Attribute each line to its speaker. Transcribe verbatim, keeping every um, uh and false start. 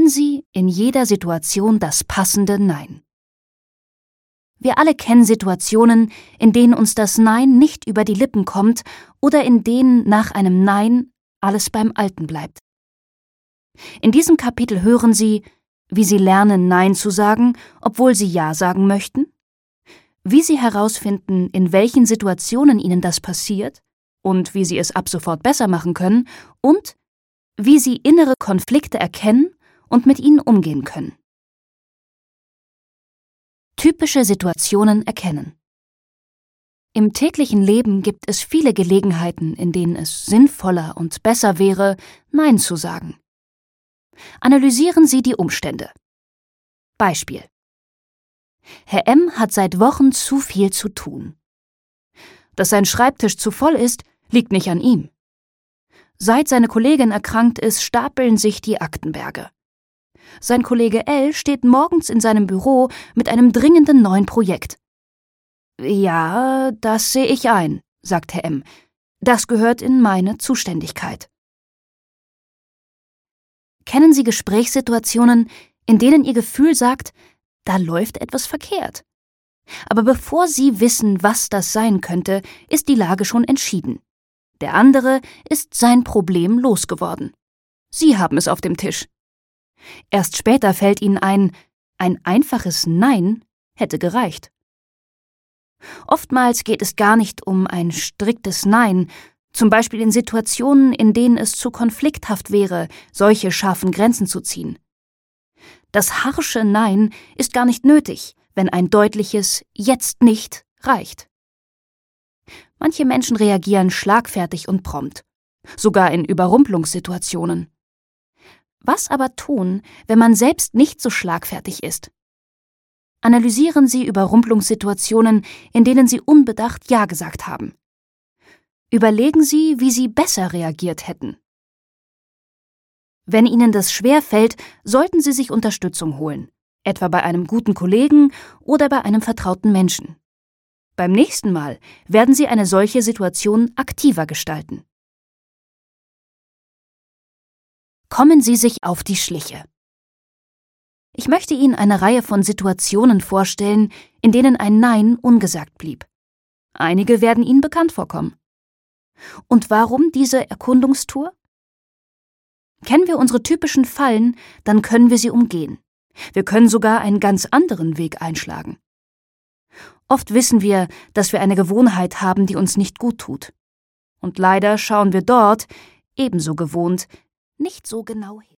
Speaker 1: Wählen Sie in jeder Situation das passende Nein. Wir alle kennen Situationen, in denen uns das Nein nicht über die Lippen kommt oder in denen nach einem Nein alles beim Alten bleibt. In diesem Kapitel hören Sie, wie Sie lernen, Nein zu sagen, obwohl Sie Ja sagen möchten, wie Sie herausfinden, in welchen Situationen Ihnen das passiert und wie Sie es ab sofort besser machen können und wie Sie innere Konflikte erkennen und mit ihnen umgehen können. Typische Situationen erkennen. Im täglichen Leben gibt es viele Gelegenheiten, in denen es sinnvoller und besser wäre, Nein zu sagen. Analysieren Sie die Umstände. Beispiel: Herr M. hat seit Wochen zu viel zu tun. Dass sein Schreibtisch zu voll ist, liegt nicht an ihm. Seit seine Kollegin erkrankt ist, stapeln sich die Aktenberge. Sein Kollege L. steht morgens in seinem Büro mit einem dringenden neuen Projekt. »Ja, das sehe ich ein«, sagt Herr M. »Das gehört in meine Zuständigkeit.« Kennen Sie Gesprächssituationen, in denen Ihr Gefühl sagt, da läuft etwas verkehrt? Aber bevor Sie wissen, was das sein könnte, ist die Lage schon entschieden. Der andere ist sein Problem losgeworden. Sie haben es auf dem Tisch. Erst später fällt Ihnen ein, ein einfaches Nein hätte gereicht. Oftmals geht es gar nicht um ein striktes Nein, zum Beispiel in Situationen, in denen es zu konflikthaft wäre, solche scharfen Grenzen zu ziehen. Das harsche Nein ist gar nicht nötig, wenn ein deutliches »Jetzt nicht« reicht. Manche Menschen reagieren schlagfertig und prompt, sogar in Überrumpelungssituationen. Was aber tun, wenn man selbst nicht so schlagfertig ist? Analysieren Sie Überrumpelungssituationen, in denen Sie unbedacht Ja gesagt haben. Überlegen Sie, wie Sie besser reagiert hätten. Wenn Ihnen das schwerfällt, sollten Sie sich Unterstützung holen, etwa bei einem guten Kollegen oder bei einem vertrauten Menschen. Beim nächsten Mal werden Sie eine solche Situation aktiver gestalten. Kommen Sie sich auf die Schliche. Ich möchte Ihnen eine Reihe von Situationen vorstellen, in denen ein Nein ungesagt blieb. Einige werden Ihnen bekannt vorkommen. Und warum diese Erkundungstour? Kennen wir unsere typischen Fallen, dann können wir sie umgehen. Wir können sogar einen ganz anderen Weg einschlagen. Oft wissen wir, dass wir eine Gewohnheit haben, die uns nicht gut tut. Und leider schauen wir dort, ebenso gewohnt, nicht so genau hin.